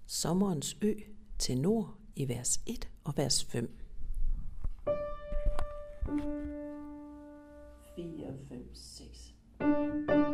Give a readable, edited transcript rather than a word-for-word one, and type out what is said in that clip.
Sommerens ø, tenor i vers 1 og vers 5. 4, 5, 6.